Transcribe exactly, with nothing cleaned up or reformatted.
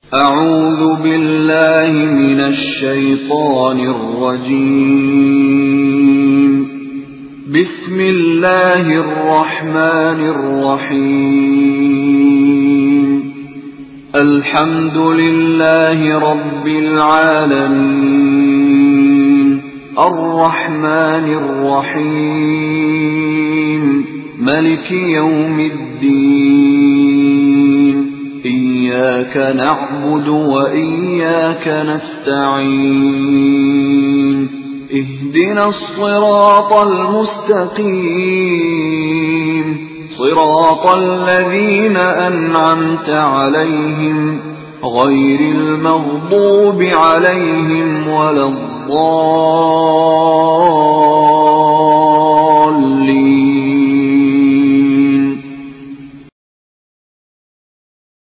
أعوذ بالله من الشيطان الرجيم. بسم الله الرحمن الرحيم. الحمد لله رب العالمين، الرحمن الرحيم، ملك يوم الدين. إياك نعبد وإياك نستعين. اهدنا الصراط المستقيم، صراط الذين أنعمت عليهم غير المغضوب عليهم ولا الضالين.